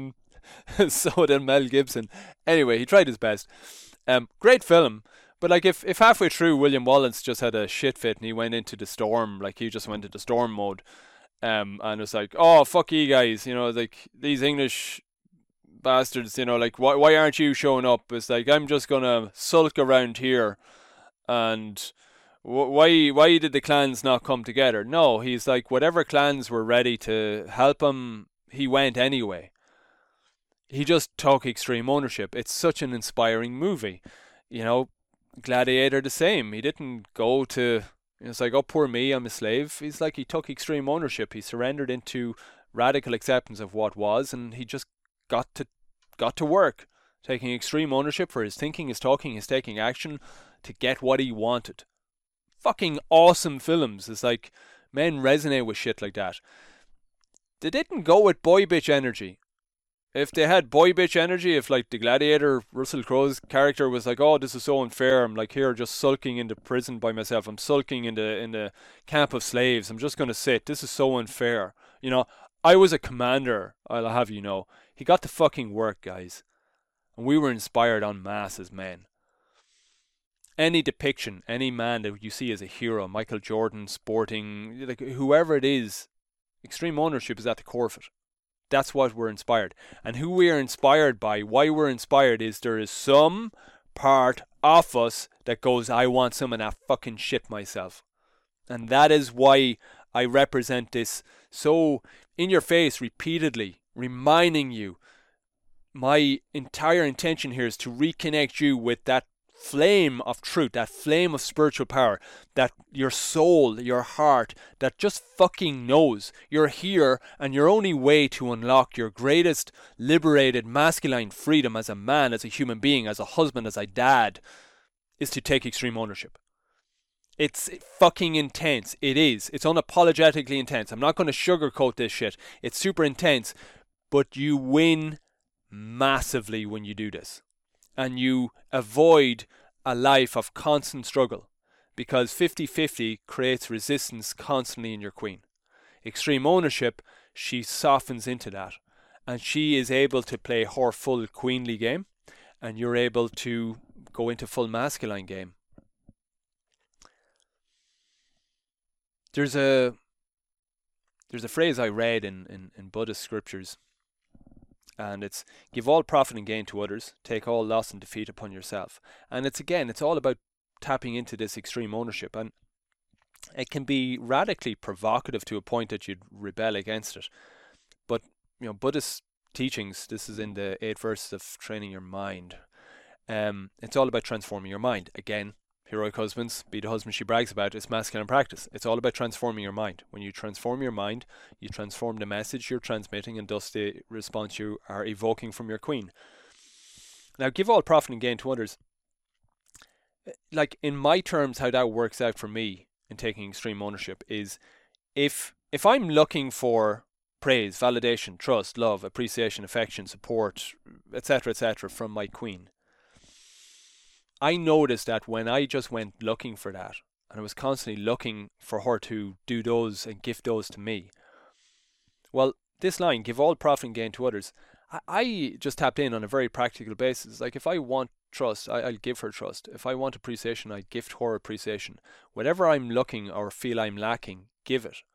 so did Mel Gibson. Anyway, he tried his best. Great film, but like if halfway through William Wallace just had a shit fit and he went into the storm, like he just went into storm mode, and it was like, oh, fuck you guys, you know, like these English bastards, you know, like why aren't you showing up? It's like, I'm just gonna sulk around here, and why did the clans not come together? No, he's like, whatever clans were ready to help him, he went anyway. He just took extreme ownership. It's such an inspiring movie. You know, Gladiator the same. He didn't go to, it's like, oh, poor me, I'm a slave. He's like, he took extreme ownership. He surrendered into radical acceptance of what was, and he just got to work, taking extreme ownership for his thinking, his talking, his taking action to get what he wanted. Fucking awesome films. It's like, men resonate with shit like that. They didn't go with boy bitch energy. If they had boy bitch energy, if like the Gladiator, Russell Crowe's character was like, oh, this is so unfair, I'm like here just sulking in the prison by myself, I'm sulking in the camp of slaves, I'm just gonna sit, this is so unfair. You know, I was a commander, I'll have you know. He got to fucking work, guys. And we were inspired en masse as men. Any depiction, any man that you see as a hero, Michael Jordan, Sporting, like whoever it is, extreme ownership is at the core of it. That's what we're inspired. And who we are inspired by, why we're inspired, is there is some part of us that goes, I want some of that fucking shit myself. And that is why I represent this so in your face repeatedly, reminding you, my entire intention here is to reconnect you with that flame of truth, that flame of spiritual power, that your soul, your heart, that just fucking knows you're here, and your only way to unlock your greatest liberated masculine freedom as a man, as a human being, as a husband, as a dad, is to take extreme ownership. It's fucking intense. It is. It's unapologetically intense. I'm not going to sugarcoat this shit. It's super intense, but you win massively when you do this. And you avoid a life of constant struggle, because 50-50 creates resistance constantly in your queen. Extreme ownership, she softens into that, and she is able to play her full queenly game, and you're able to go into full masculine game. There's there's a phrase I read in Buddhist scriptures, and it's give all profit and gain to others, take all loss and defeat upon yourself. And it's all about tapping into this extreme ownership, and it can be radically provocative to a point that you'd rebel against it. But Buddhist teachings, this is in the 8 verses of Training Your Mind. It's all about transforming your mind. Again, Heroic Husbands, Be the Husband She Brags About, it's masculine practice. It's all about transforming your mind. When you transform your mind, you transform the message you're transmitting, and thus the response you are evoking from your queen. Now, give all profit and gain to others. Like, in my terms, how that works out for me in taking extreme ownership is if I'm looking for praise, validation, trust, love, appreciation, affection, support, etc., from my queen, I noticed that when I just went looking for that, and I was constantly looking for her to do those and gift those to me, well, this line, give all profit and gain to others, I just tapped in on a very practical basis. Like, if I want trust, I'll give her trust. If I want appreciation, I gift her appreciation. Whatever I'm looking or feel I'm lacking, give it.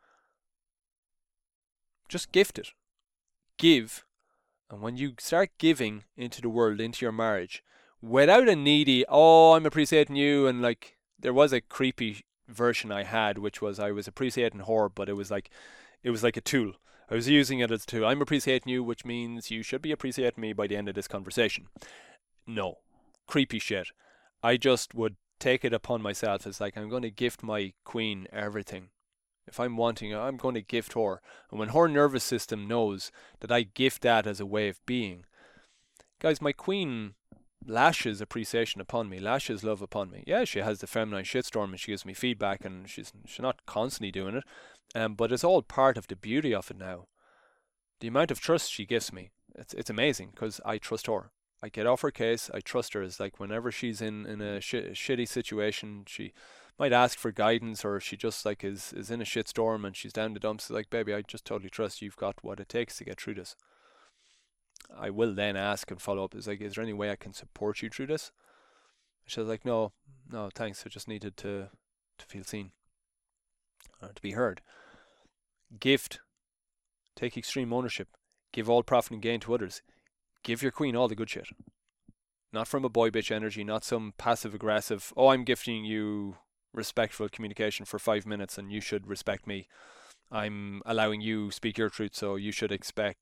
Just gift it. Give. And when you start giving into the world, into your marriage, without a needy, I'm appreciating you, and like, there was a creepy version I had, which was I was appreciating her, but it was like a tool. I was using it as a tool. I'm appreciating you, which means you should be appreciating me by the end of this conversation. No. Creepy shit. I just would take it upon myself as like, I'm going to gift my queen everything. If I'm wanting, I'm going to gift her. And when her nervous system knows that I gift that as a way of being, guys, my queen lashes appreciation upon me, lashes love upon me. Yeah, she has the feminine shitstorm and she gives me feedback, and she's not constantly doing it, but it's all part of the beauty of it now. The amount of trust she gives me, it's amazing, because I trust her. I get off her case, I trust her. It's like whenever she's in a shitty situation, she might ask for guidance, or she just like is in a shitstorm and she's down the dumps. It's like, baby, I just totally trust you've got what it takes to get through this. I will then ask and follow up. Is like, is there any way I can support you through this? She was like, no, thanks. I just needed to feel seen, to be heard. Gift. Take extreme ownership. Give all profit and gain to others. Give your queen all the good shit. Not from a boy bitch energy, not some passive aggressive, I'm gifting you respectful communication for 5 minutes and you should respect me. I'm allowing you speak your truth, so you should expect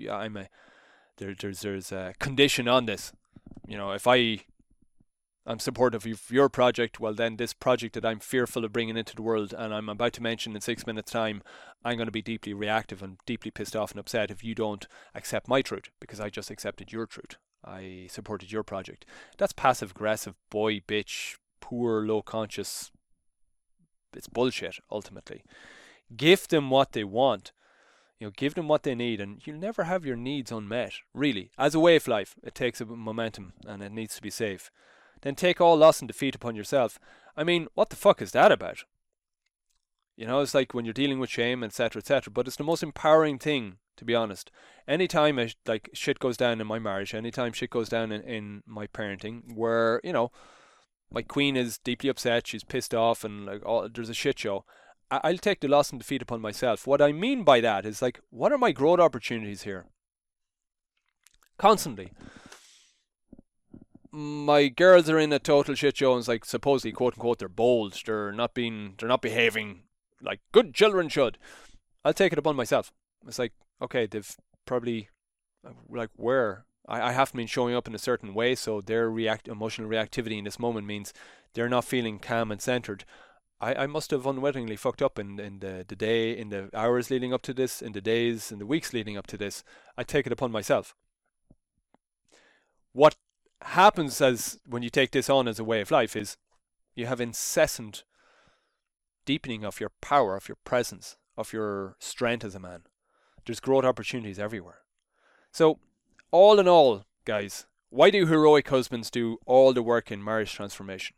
there's a condition on this. If I'm supportive of your project, well then this project that I'm fearful of bringing into the world and I'm about to mention in 6 minutes time, I'm going to be deeply reactive and deeply pissed off and upset if you don't accept my truth, because I just accepted your truth. I supported your project. That's passive aggressive, boy, bitch, poor, low conscious. It's bullshit, ultimately. Give them what they want. Give them what they need, and you'll never have your needs unmet, really. As a way of life, it takes a momentum and it needs to be safe. Then take all loss and defeat upon yourself. I mean, what the fuck is that about? It's like when you're dealing with shame, etc., but it's the most empowering thing, to be honest. Anytime shit goes down in my marriage, anytime shit goes down in my parenting, where, my queen is deeply upset, she's pissed off, and there's a shit show, I'll take the loss and defeat upon myself. What I mean by that is like, what are my growth opportunities here? Constantly. My girls are in a total shit show, and it's like, supposedly, quote unquote, they're bold, they're not behaving like good children should. I'll take it upon myself. It's like, okay, they've probably, like, where I haven't been showing up in a certain way, so their emotional reactivity in this moment means they're not feeling calm and centered. I must have unwittingly fucked up in the day, in the hours leading up to this, in the days, in the weeks leading up to this. I take it upon myself. What happens as when you take this on as a way of life is you have incessant deepening of your power, of your presence, of your strength as a man. There's growth opportunities everywhere. So, all in all, guys, why do heroic husbands do all the work in marriage transformation?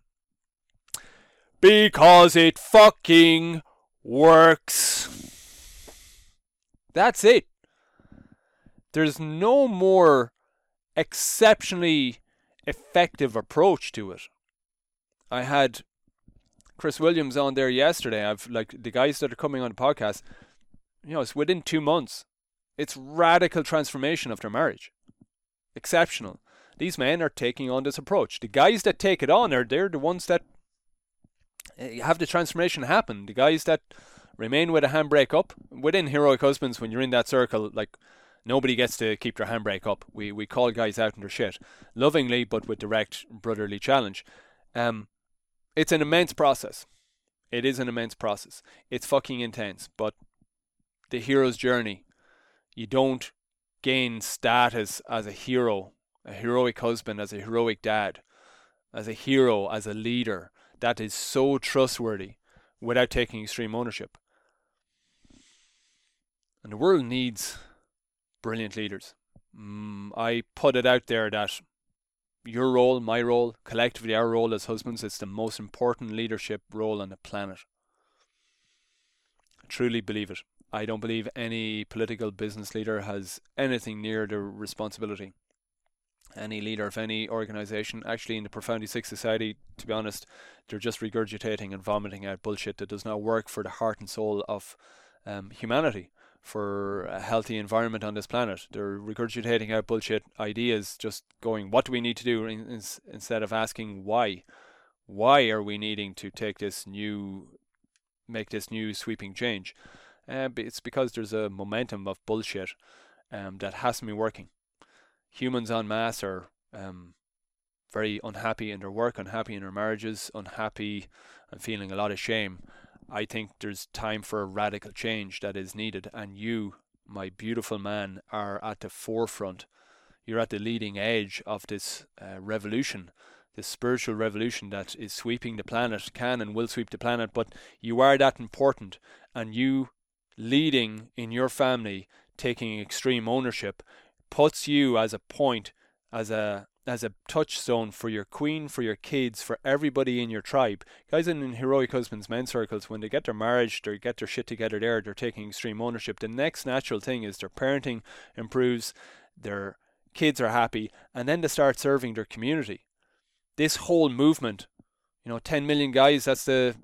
Because it fucking works. That's it. There's no more exceptionally effective approach to it. I had Chris Williams on there yesterday. I've the guys that are coming on the podcast, it's within 2 months. It's radical transformation of their marriage. Exceptional. These men are taking on this approach. The guys that take it on they're the ones that have the transformation happen. The guys that remain with a handbrake up, within Heroic Husbands, when you're in that circle, like, nobody gets to keep their handbrake up. We call guys out in their shit, lovingly, but with direct brotherly challenge. It's an immense process. It is an immense process. It's fucking intense, but the hero's journey, you don't gain status as a hero, a heroic husband, as a heroic dad, as a hero, as a leader that is so trustworthy without taking extreme ownership. And the world needs brilliant leaders. I put it out there that your role, my role, collectively our role as husbands, is the most important leadership role on the planet. I truly believe it. I don't believe any political business leader has anything near the responsibility. Any leader of any organisation, actually in the Profoundly Sick Society, to be honest, they're just regurgitating and vomiting out bullshit that does not work for the heart and soul of humanity, for a healthy environment on this planet. They're regurgitating out bullshit ideas, just going, what do we need to do, instead of asking why. Why are we needing to make this new sweeping change? It's because there's a momentum of bullshit that hasn't been working. Humans en masse are very unhappy in their work, unhappy in their marriages, unhappy and feeling a lot of shame. I think there's time for a radical change that is needed, and you, my beautiful man, are at the forefront. You're at the leading edge of this revolution, this spiritual revolution that is sweeping the planet, can and will sweep the planet, but you are that important, and you leading in your family, taking extreme ownership, puts you as a point, as a touchstone for your queen, for your kids, for everybody in your tribe. Guys in Heroic Husbands men's circles, when they get their marriage, they get their shit together there, they're taking extreme ownership. The next natural thing is their parenting improves, their kids are happy, and then they start serving their community. This whole movement, 10 million guys, that's the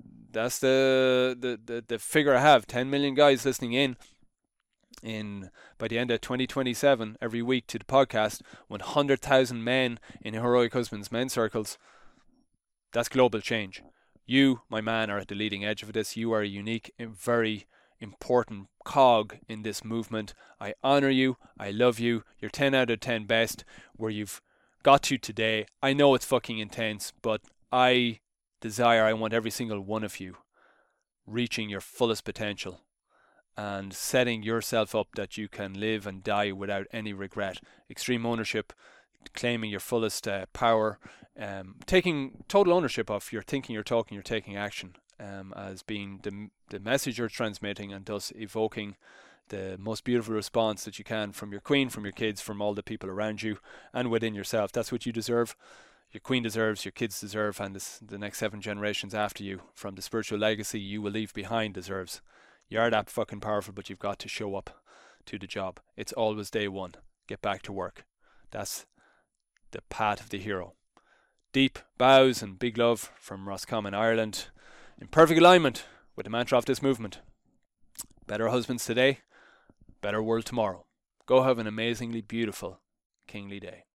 figure I have. 10 million guys listening in by the end of 2027 every week to the podcast, 100,000 men in Heroic Husbands men's circles. That's global change. You, my man, are at the leading edge of this. You are a unique and very important cog in this movement. I honour you. I love you. You're 10 out of 10 best where you've got to today. I know it's fucking intense, but I want every single one of you reaching your fullest potential and setting yourself up that you can live and die without any regret. Extreme ownership, claiming your fullest power, taking total ownership of your thinking, your talking, your taking action, as being the message you're transmitting, and thus evoking the most beautiful response that you can from your queen, from your kids, from all the people around you, and within yourself. That's what you deserve. Your queen deserves, your kids deserve, and the next 7 generations after you, from the spiritual legacy you will leave behind, deserves. You are that fucking powerful, but you've got to show up to the job. It's always day one. Get back to work. That's the path of the hero. Deep bows and big love from Roscommon, Ireland, in perfect alignment with the mantra of this movement. Better husbands today, better world tomorrow. Go have an amazingly beautiful kingly day.